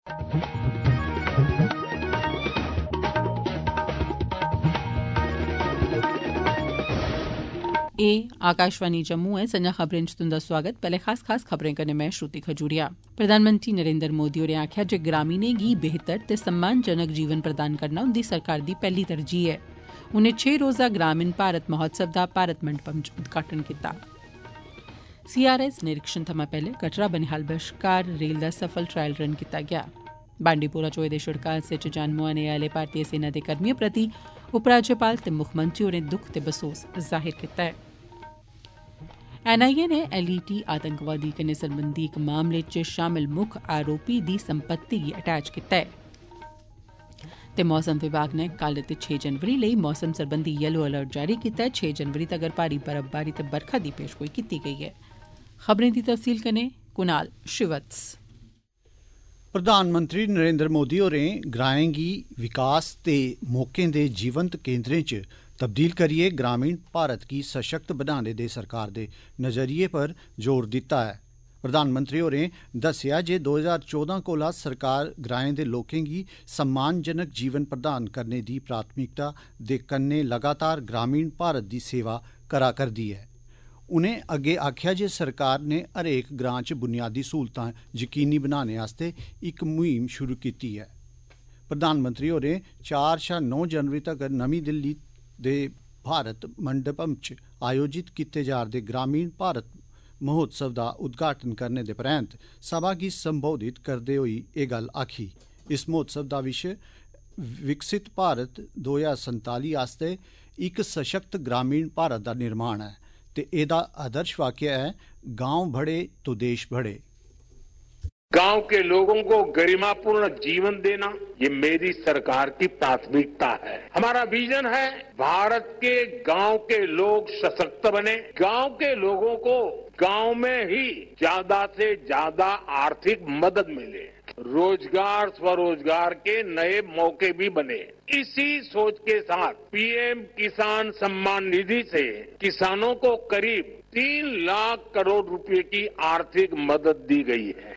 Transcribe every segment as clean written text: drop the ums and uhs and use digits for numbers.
आकाशवाणी जम्मू है। संजा खबरें च तुंदा स्वागत। पैह्ले खास खबरें कन्नै में श्रुति खजूरिया। प्रधानमंत्री नरेंद्र मोदी होरें आखेआ जे ग्रामीणें गी बेहतर ते सम्मानजनक जीवन प्रदान करना उंदी सरकार दी पैह्ली तरजीह ऐ। उनें 6 रोज़ा ग्रामीण भारत महोत्सव दा भारत मंडपम च उद्घाटन कीता। CRS निरीक्षण थमां पैह्ले कटरा बनिहाल बश्कार रेल दा सफल ट्रायल रन कीता गेआ। बांडीपोरा च होए दे शिड़क हादसे च जान मुआने आह्ले भारतीय सेना दे कर्मियें प्रति उपराज्यपाल ते मुक्खमंत्री होरें दुख ते बसोस जाहिर कीता ऐ। NIA ने LET आतंकवादी कन्नै सरबंधी इक मामले च शामल मुक्ख आरोपी दी संपत्ति गी अटैच कीता ऐ। ते मौसम विभाग ने कल ते 6 जनवरी लेई मौसम सरबंधी येलो अलर्ट जारी कीता ऐ। 6 जनवरी तगर भारी बर्फबारी ते बरखा दी पेशगोई कीती गेई ऐ। खबरें दी तफसील कन्नै कुनाल श्रीवत्स। प्रधानमंत्री नरेंद्र मोदी होरें ग्राएं गी विकास ते मौकें दे जीवंत केंद्रें च तब्दील करियै ग्रामीण भारत गी सशक्त बनाने दे सरकार दे नजरिये पर जोर दित्ता ऐ। प्रधानमंत्री होरें दस्सेआ जे 2014 कोला सरकार ग्राएं दे लोकें गी सम्मानजनक जीवन प्रदान करने दी प्राथमिकता दे कन्नै लगातार ग्रामीण भारत दी सेवा करा करदी ऐ। उनें अग्गें आखेआ जे सरकार ने हरेक ग्रां च बुनियादी सहूलतां यकीनी बनाने आस्तै इक मुहिम शुरू कीती ऐ। प्रधानमंत्री होरें 4 शा 9 जनवरी तगर नमीं दिल्ली दे भारत मंडपम च आयोजित कीते जा'रदे ग्रामीण भारत महोत्सव दा उद्घाटन करने दे परैंत सभा गी संबोधित करदे होई एह् गल्ल आखी। इस महोत्सव दा विशे विकसित भारत 2047 आस्तै इक सशक्त ग्रामीण भारत दा निर्माण ऐ ते एह्दा आदर्श वाक्य है गांव बढ़े तो देश बढ़े। गांव के लोगों को गरिमापूर्ण जीवन देना ये मेरी सरकार की प्राथमिकता है। हमारा विजन है भारत के गांव के लोग सशक्त बने, गांव के लोगों को गांव में ही ज्यादा से ज्यादा आर्थिक मदद मिले, रोजगार स्वरोजगार के नए मौके भी बने। इसी सोच के साथ PM किसान सम्मान निधि से किसानों को करीब 3 लाख करोड़ रुपए की आर्थिक मदद दी गई है।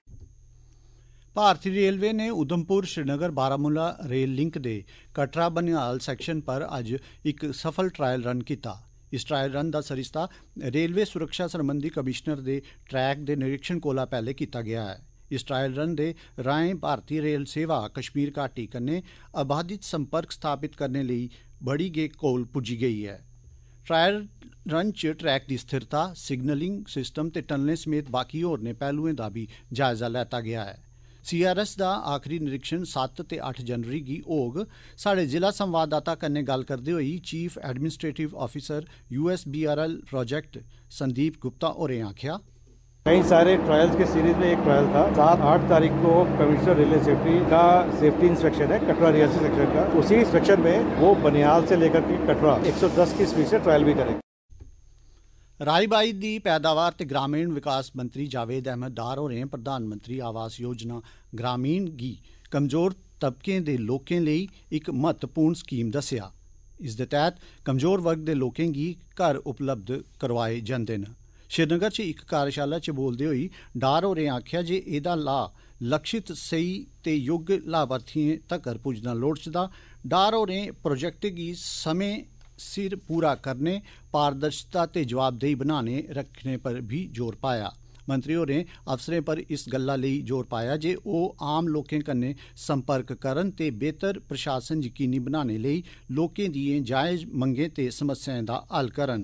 भारतीय रेलवे ने उधमपुर श्रीनगर बारामूला रेल लिंक दे कटरा बनिहाल सैक्शन पर अज्ज एक सफल ट्रायल रन कीता। इस ट्रायल रन दा सरिस्ता रेलवे सुरक्षा सरबंधी कमिश्नर दे ट्रैक दे निरीक्षण कोला पैह्ले कीता गेआ है। इस ट्रायल रन दे राहें भारतीय रेल सेवा कश्मीर घाटी कन्नै अबाधित संपर्क स्थापित करने लेई बड़ी गै कोल पुज्जी गेई है। ट्रायल रन च ट्रैक दी स्थिरता, सिग्नलिंग सिस्टम ते टनलें समेत बाकी होरनें पहलुएं दा भी जायजा लैता गेआ है। CRS दा आखिरी निरीक्षण 7 ते 8 जनवरी गी होग। साढ़े जिला संवाददाता कन्नै गल्ल करदे होई chief administrative officer USBRL project Sandeep Gupta होरें आखेआ, कई सारे ट्रायल्स के सीरीज में एक ट्रायल था। 7-8 तारीख को कमिश्नर रेलवे सेफ्टी का सेफ्टी इंस्पेक्शन है कटरा रियासी सेक्शन का। उसी इंस्पेक्शन में वो बनिहाल से लेकर के कटरा 110 की स्पीड से ट्रायल भी करेंगे। राई बाई दी पैदावार ते ग्रामीण विकास मंत्री जावेद अहमद डार होरें प्रधानमंत्री आवास योजना ग्रामीण गी कमजोर तबकें दे लोकें लेई इक महत्वपूर्ण स्कीम दस्सेआ। इस दे तैह्त कमजोर वर्ग दे लोकें गी घर उपलब्ध करवाए जंदे न। श्रीनगर च इक कार्यशाला च बोलदे होई डार होरें आखेआ जे एह्दा लाह् लक्षित सेही ते योग्य लाभार्थियें तक्कर पुज्जना लोड़चदा। डार होरें प्रोजेक्ट गी समें सिर पूरा करने, पारदर्शिता ते जवाबदेही बनाने रखने पर भी जोर पाया। मंत्री होरें अफसरें पर इस गल्ला लेई जोर पाया जे ओह् आम लोकें कन्नै संपर्क करन ते बेहतर प्रशासन यकीनी बनाने लेई लोकें दियें जायज मंगें ते समस्याएं दा हल करन।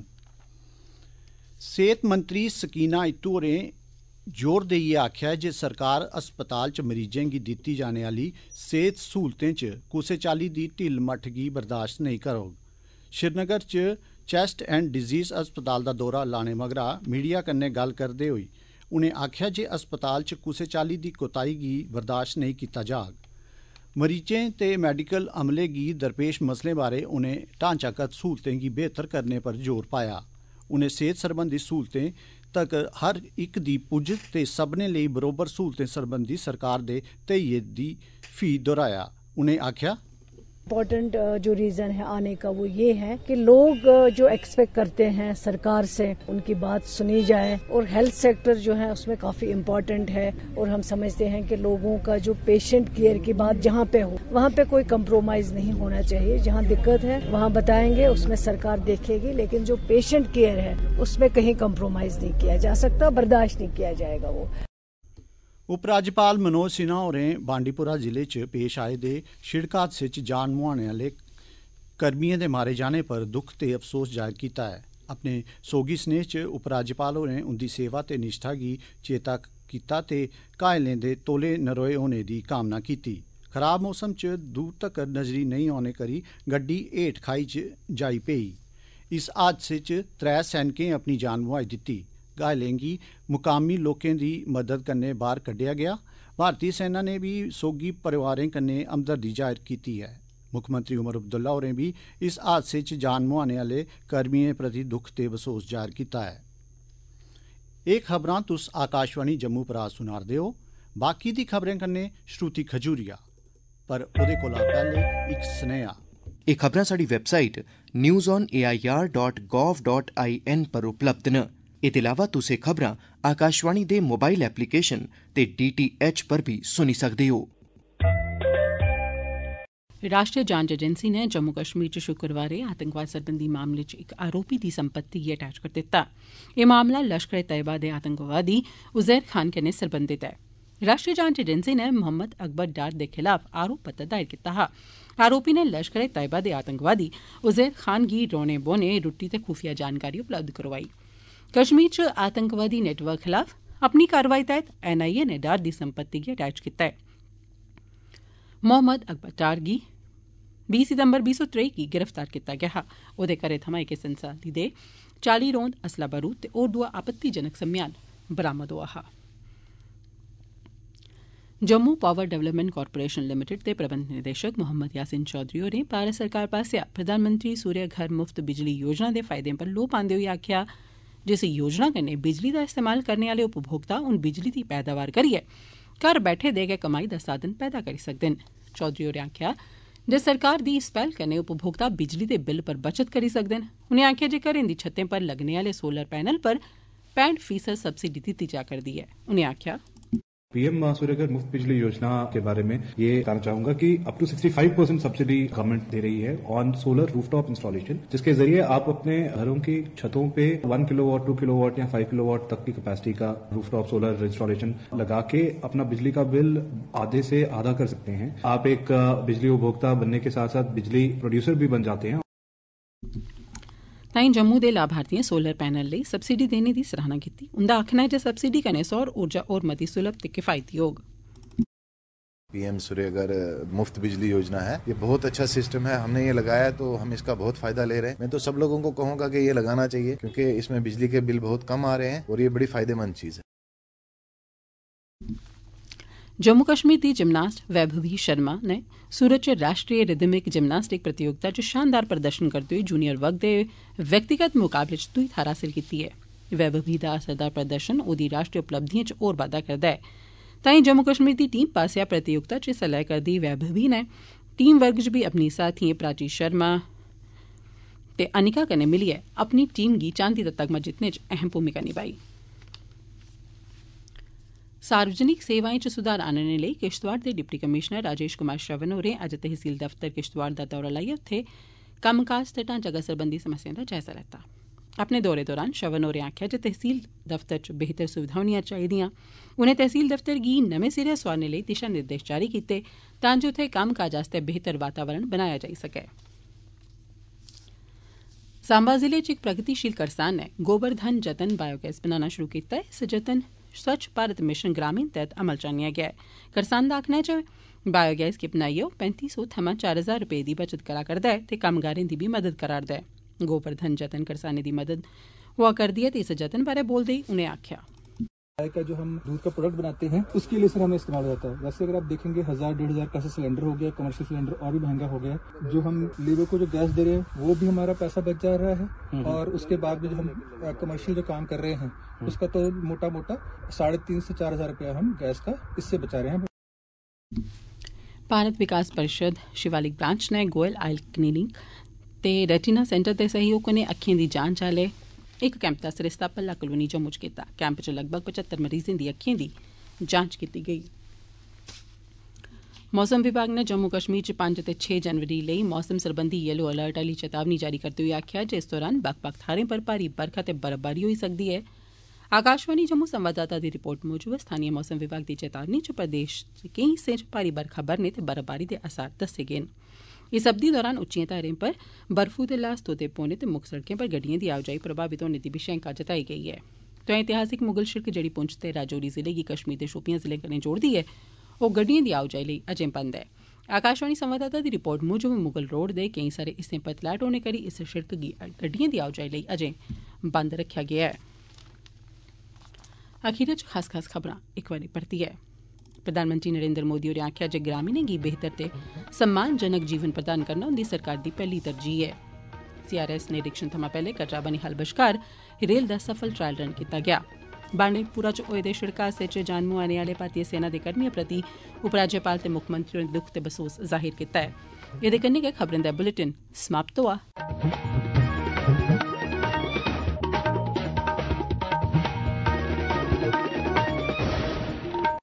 सेहत मंत्री सकीना इत्तू होरें जोर देइयै आखेआ जे सरकार अस्पताल च मरीजें गी दित्ती जाने आह्ली सेहत सहूलतें च कुसै चाल्ली दी ढिल्ल मट्ठ गी बर्दाश्त नेईं करोग। श्रीनगर च चेस्ट एंड डिजीज अस्पताल दा दौरा लाने मगरा मीडिया कन्नै गल्ल करदे होई उनें आखेआ जे अस्पताल च कुसै चाल्ली दी कोताही गी बर्दाश्त नेईं कीता जाग। मरीजें ते मैडिकल अमले गी दरपेश मसलें बारे उनें ढांचागत सहूलतें गी बेहतर करने पर जोर पाया। उनें सेहत सरबंधी सहूलतें तक हर इक दी पुज्ज ते सभनें लेई बरोबर सहूलतें सरबंधी सरकार दे धैर्य दी फ्ही दोहराया। उनें आखेआ, इम्पोर्टेंट जो रीजन है आने का वो ये है कि लोग जो एक्सपेक्ट करते हैं सरकार से उनकी बात सुनी जाए और हेल्थ सेक्टर जो है उसमें काफी इम्पोर्टेंट है और हम समझते हैं कि लोगों का जो पेशेंट केयर की बात जहाँ पे हो वहाँ पे कोई कंप्रोमाइज नहीं होना चाहिए। जहाँ दिक्कत है वहाँ बताएंगे, उसमें सरकार देखेगी, लेकिन जो पेशेंट केयर है उसमें कहीं कंप्रोमाइज नहीं किया जा सकता, बर्दाश्त नहीं किया जाएगा। वो उपराज्यपाल मनोज सिन्हा होरें बांडीपुरा जिले च पेश आए दे शिड़क हादसे च जान मुहाने आह्ले कर्मियें दे मारे जाने पर दुख ते अफसोस जाहिर कीता है। अपने सोगी स्नेह च उपराज्यपाल होरें उंदी सेवा ते निष्ठा गी चेता कीता ते घायलें दे तौले नरोए होने दी कामना कीती। खराब मौसम च दूर तक्कर नजरी नहीं औने करी गड्डी हेठ खाई च जाई पेई। इस हादसे च 3 सैनिकें अपनी जान मुहाई दित्ती। घायलें गी मुकामी लोकें दी मदद कन्नै बाहर कड्ढेआ गया। भारतीय सेना ने भी सोगी परिवारें कन्नै हमदर्दी जाहिर कीती है। मुक्खमंत्री उमर अब्दुल्ला होरें भी इस हादसे च जान मुहाने आह्ले कर्मियें प्रति दुख ते बसोस जाहिर कीता है। एह् खबरां तुस आकाशवाणी जम्मू परा सुना'रदे हो। बाकी दी खबरें कन्नै श्रुति खजूरिया, पर ओह्दे कोला पैह्ले इक सनेहा। एह् खबरां साढ़ी वैबसाइट newsonair.gov.in पर उपलब्ध न। एह्दे अलावा तुस एह् खबरां आकाशवाणी दे मोबाइल एप्लीकेशन ते DTH पर भी सुनी सकदे हो। राष्ट्रीय जांच एजेंसी ने जम्मू कश्मीर च शुक्रवारें आतंकवाद सरबंधी मामले च इक आरोपी दी संपत्ति गी अटैच करी दित्ता। एह् मामला लश्कर ए तैयबा दे आतंकवादी उजैर खान कन्नै सरबंधित है। राष्ट्रीय जांच एजेंसी ने मोहम्मद अकबर डार दे खिलाफ आरोप पत्र दायर कीता हा। आरोपी ने लश्कर ए तैयबा दे आतंकवादी उजैर खान गी रौने बौने, रुट्टी ते खुफिया जानकारी उपलब्ध करोआई। कश्मीर च आतंकवादी नेटवर्क खिलाफ अपनी कार्रवाई तैहत NIA ने डार दी संपत्ति गी अटैच कीता है। मोहम्मद अकबर डार गी 20 सितंबर 2023 गी गिरफ्तार कीता गेआ हा। ओह्दे घरै थमां इक संसारी दे 40 रौंद असला बारूद ते होर दुआ आपत्तिजनक सम्यान बरामद होआ हा। Jammu power development corporation limited दे प्रबंध निदेशक मोहम्मद यासिन चौधरी होरें भारत सरकार पास्सेआ प्रधानमंत्री सूर्य घर मुफ्त बिजली योजना दे फायदें पर लोऽ पांदे होई आखेआ जिस योजना कन्नै बिजली दा इस्तेमाल करने आह्ले उपभोक्ता हून बिजली दी पैदावार करियै घर बैठे दे गै कमाई दा साधन पैदा करी सकदे न। चौधरी होरें आखेआ जे सरकार दी इस पैह्ल कन्नै उपभोक्ता बिजली दे बिल पर बचत करी सकदे न। उनें आखेआ जे घरें दी छत्तें पर लगने आह्ले सोलर पैनल पर 65% सब्सिडी दित्ती जा करदी है। उनें आखेआ PM सूर्यघर मुफ्त बिजली योजना के बारे में ये कहना चाहूंगा कि अप टू 65% सब्सिडी गवर्नमेंट दे रही है ऑन सोलर रूफटॉप इंस्टॉलेशन, जिसके जरिए आप अपने घरों की छतों पे 1 किलोवाट, 2 किलोवाट या 5 किलोवाट तक की कैपेसिटी का रूफटॉप सोलर इंस्टॉलेशन लगा के अपना बिजली का बिल आधे से आधा कर सकते हैं। आप एक बिजली उपभोक्ता बनने के साथ साथ बिजली प्रोड्यूसर भी बन जाते हैं। ताईं जम्मू दे लाभार्थियें सोलर पैनल लेई सब्सिडी देने दी सराहना कीती। उंदा आखना है जे सब्सिडी कन्नै सौर ऊर्जा होर मती सुलभ ते किफायती होग। PM सूर्यघर मुफ्त बिजली योजना है, ये बहुत अच्छा सिस्टम है। हमने ये लगाया तो हम इसका बहुत फायदा ले रहे हैं। मैं तो सब लोगों को कहूंगा कि ये लगाना चाहिए, क्योंकि इसमें बिजली के बिल बहुत कम आ रहे हैं और ये बड़ी फायदेमंद चीज है। जम्मू कश्मीर दी जिमनास्ट वैभवी शर्मा ने सूरत च राष्ट्रीय रिदमिक जिमनास्टिक प्रतियोगिता च शानदार प्रदर्शन करदे होई जूनियर वर्ग दे व्यक्तिगत मुकाबले च दूई थाह्र हासिल कीती है। वैभवी दा असरदार प्रदर्शन ओह्दी राष्ट्रीय उपलब्धिएं च होर बाद्दा करदा है। ताईं जम्मू कश्मीर दी टीम पास्सेआ प्रतियोगिता च हिस्सा लै करदी वैभवी ने टीम वर्ग च भी अपनी साथियें प्राची शर्मा ते अनिका कन्नै मिलियै अपनी टीम गी चांदी दा तगमा जित्तने च अहम भूमिका निभाई। सार्वजनिक सेवाएं च सुधार आनने लेई किश्तवाड़ दे डिप्टी कमिशनर राजेश कुमार श्रवण होरें अज्ज तहसील दफ्तर किश्तवाड़ दा दौरा लाइयै उत्थे कम्मकाज ते ढांचागत सरबंधी समस्याएं दा जायजा लैता। अपने दौरे दौरान श्रवण होरें आखेआ जे तहसील दफ्तर च बेहतर सुविधां होनियां चाहीदियां। उनें तहसील दफ्तर गी नमें सिरेआ सोआरने लेई दिशा निर्देश जारी कीते तां जे उत्थे कम्मकाज आस्तै बेहतर वातावरण बनाया जाई सकै। सांबा जिले च इक प्रगतिशील करसान ने गोबरधन जतन बायोगैस बनाना शुरू कीता है। इस जतन स्वच्छ भारत मिशन ग्रामीण तैह्त अमल च आनेआ गेआ है। करसान दा आखना है जे बायोगैस गी अपनाइयै ओह् 3500 थमां 4000 रपेऽ दी बचत करा करदा है ते कम्मगारें दी बी मदद करा'रदा है। गोबरधन जतन करसानें दी मदद होआ करदी है ते इस जतन बारै बोलदे ही उनें आखेआ गाय का जो हम दूध का प्रोडक्ट बनाते हैं उसके लिए सर हमें इस्तेमाल होता है। वैसे अगर आप देखेंगे 1000-1500 का सिलेंडर हो गया, कमर्शियल सिलेंडर और भी महंगा हो गया। जो हम लेबर को जो गैस दे रहे हैं वो भी हमारा पैसा बच जा रहा है और उसके बाद में जो हम कमर्शियल जो काम कर रहे हैं उसका तो मोटा 3,500 से 4,000 रुपया हम गैस का इससे बचा रहे हैं। भारत विकास परिषद शिवालिक ब्रांच ने गोयल आई क्लिनिक ते रेटिना सेंटर दे सहयोग कन्नै अक्खियें दी जांच आह्ले इक कैंप दा सरिस्ता भल्ला कलोनी जम्मू च कीता। कैंप च लगभग 75 मरीजें दी अक्खियें दी जांच कीती गेई। मौसम विभाग ने जम्मू कश्मीर च 5 ते 6 जनवरी लेई मौसम सरबंधी येलो अलर्ट आह्ली चेतावनी जारी करदे होई आखेआ जे इस दौरान बक्ख-बक्ख थाह्रें पर भारी बरखा ते बर्फबारी होई सकदी ऐ। आकाशवाणी जम्मू संवाददाता दी रिपोर्ट मूजब स्थानीय मौसम विभाग दी चेतावनी च प्रदेश च केईं हिस्सें च भारी बरखा बरने ते बर्फबारी दे असार दस्से गे न। इस अवधि दौरान उच्चियें धारें पर बर्फू दे ल्हास तोदे पौने ते मुक्ख सड़कें पर गड्डियें दी आओजाई प्रभावित होने दी बी शैंका जताई गेई ऐ। तोआईं ऐतिहासिक मुगल शिड़क जेह्ड़ी पुंछ ते राजौरी जिले गी कश्मीर दे शोपियां जिले कन्नै जोड़दी ऐ ओह् गड्डियें दी आओजाई लेई अजें बंद ऐ। आकाशवाणी संवाददाता दी रिपोर्ट मूजब मुगल रोड दे केईं सारे हिस्सें पर तलैट होने करी इस शिड़क गी गड्डियें दी आओजाई लेई अजें बंद रक्खेआ गेआ ऐ। अखीर च खास खबरां इक बारी परतियै। प्रधानमंत्री नरेंद्र मोदी होरें आखेआ जे ग्रामीणें गी बेहतर ते सम्मानजनक जीवन प्रदान करना उंदी सरकार दी पैह्ली तरजीह ऐ। CRS निरीक्षण थमां पैह्ले कटरा बनिहाल बश्कार रेल दा सफल ट्रायल रन कीता गेआ। बांडीपुरा च होए दे शिड़क हादसे च जान मुआने आह्ले भारतीय सेना दे कर्मियें प्रति उपराज्यपाल ते मुक्खमंत्री होरें दुख ते बसोस जाहिर कीता ऐ। एह्दे कन्नै गै खबरें दा बुलेटिन समाप्त होआ।